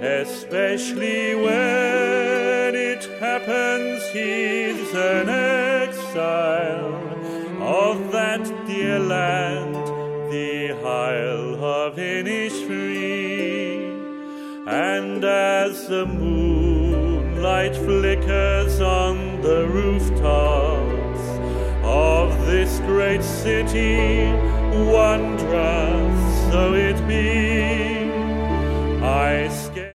especially when it happens he's an exile of that dear land, the Isle of Innisfree. And as the moonlight flickers on the rooftops of this great city, wondrous though it be, I